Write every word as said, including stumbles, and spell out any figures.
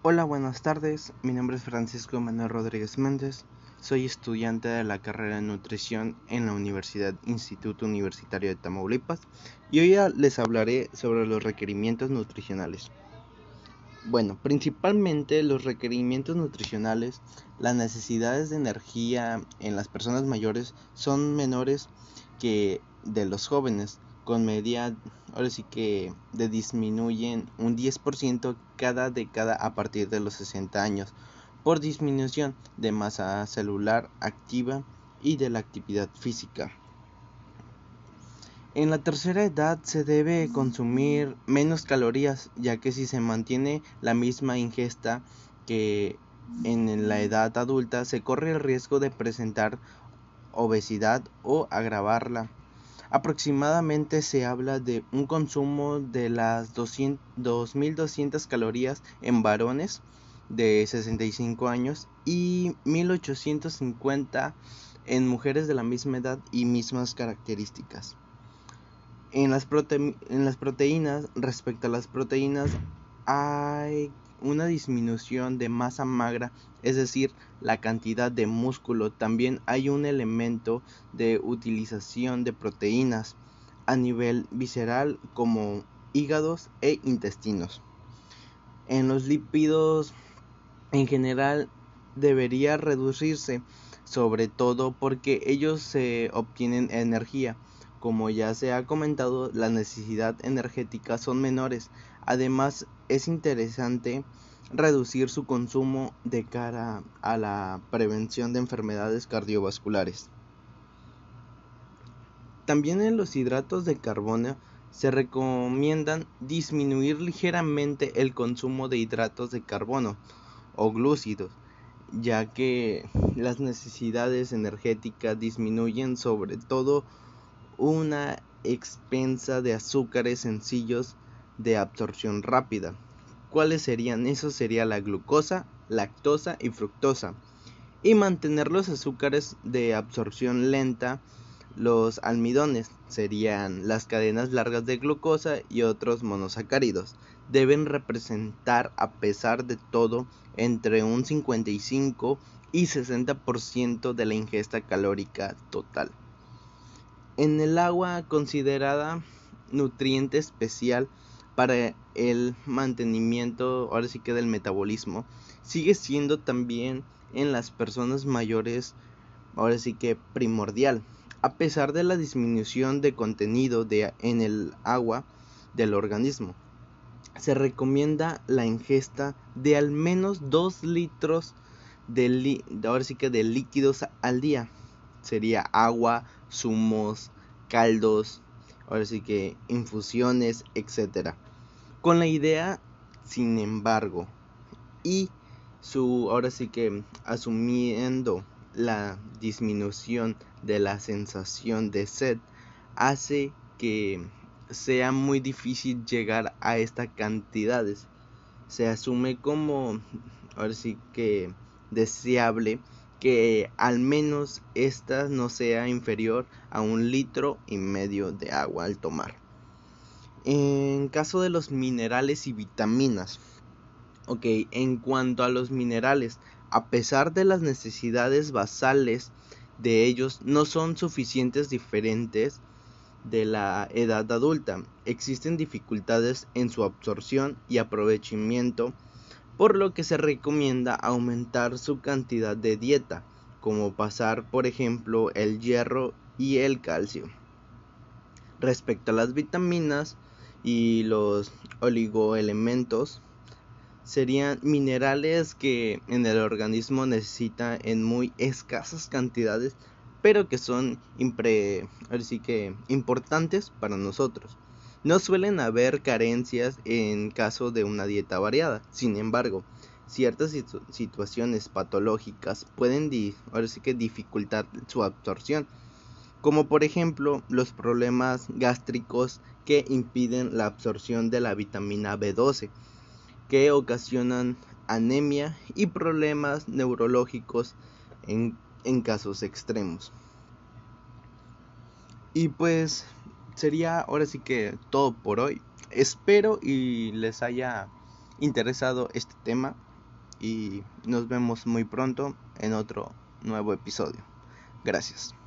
Hola, buenas tardes. Mi nombre es Francisco Manuel Rodríguez Méndez. Soy estudiante de la carrera de nutrición en la Universidad Instituto Universitario de Tamaulipas y hoy les hablaré sobre los requerimientos nutricionales. Bueno, principalmente los requerimientos nutricionales, las necesidades de energía en las personas mayores son menores que de los jóvenes, con media, ahora sí que de disminuyen un diez por ciento cada década a partir de los sesenta años, por disminución de masa celular activa y de la actividad física. En la tercera edad se debe consumir menos calorías, ya que si se mantiene la misma ingesta que en la edad adulta, se corre el riesgo de presentar obesidad o agravarla. Aproximadamente se habla de un consumo de las dos mil doscientas calorías en varones de sesenta y cinco años y mil ochocientos cincuenta en mujeres de la misma edad y mismas características. En las, prote en las proteínas, respecto a las proteínas, hay una disminución de masa magra, es decir, la cantidad de músculo. También hay un elemento de utilización de proteínas a nivel visceral como hígados e intestinos. En los lípidos en general debería reducirse, sobre todo porque ellos se obtienen energía. Como ya se ha comentado, la necesidad energética son menores. Además, es interesante reducir su consumo de cara a la prevención de enfermedades cardiovasculares. También en los hidratos de carbono se recomiendan disminuir ligeramente el consumo de hidratos de carbono o glúcidos, ya que las necesidades energéticas disminuyen, sobre todo una expensa de azúcares sencillos de absorción rápida. ¿Cuáles serían? Eso sería la glucosa, lactosa y fructosa. Y mantener los azúcares de absorción lenta, los almidones, serían las cadenas largas de glucosa y otros monosacáridos. Deben representar, a pesar de todo, entre un cincuenta y cinco y sesenta por ciento de la ingesta calórica total. En el agua, considerada nutriente especial para el mantenimiento, ahora sí que del metabolismo, sigue siendo también en las personas mayores, ahora sí que primordial. A pesar de la disminución de contenido de, en el agua del organismo, se recomienda la ingesta de al menos dos litros de, li, ahora sí que de líquidos al día. Sería agua, zumos, caldos, ahora sí que infusiones, etcétera. Con la idea, sin embargo, y su ahora sí que asumiendo la disminución de la sensación de sed, hace que sea muy difícil llegar a estas cantidades. Se asume como ahora sí que deseable que al menos esta no sea inferior a un litro y medio de agua al tomar. En caso de los minerales y vitaminas, ok, en cuanto a los minerales, a pesar de las necesidades basales de ellos, no son suficientes diferentes de la edad adulta. Existen dificultades en su absorción y aprovechamiento, por lo que se recomienda aumentar su cantidad de dieta, como pasar por ejemplo el hierro y el calcio. Respecto a las vitaminas y los oligoelementos, serían minerales que en el organismo necesita en muy escasas cantidades, pero que son impre, así que importantes para nosotros. No suelen haber carencias en caso de una dieta variada. Sin embargo, ciertas situ- situaciones patológicas pueden di- ahora sí que dificultar su absorción, como por ejemplo los problemas gástricos que impiden la absorción de la vitamina B doce, que ocasionan anemia y problemas neurológicos en, en casos extremos. Y pues sería ahora sí que todo por hoy. Espero y les haya interesado este tema. y nos vemos muy pronto en otro nuevo episodio. Gracias.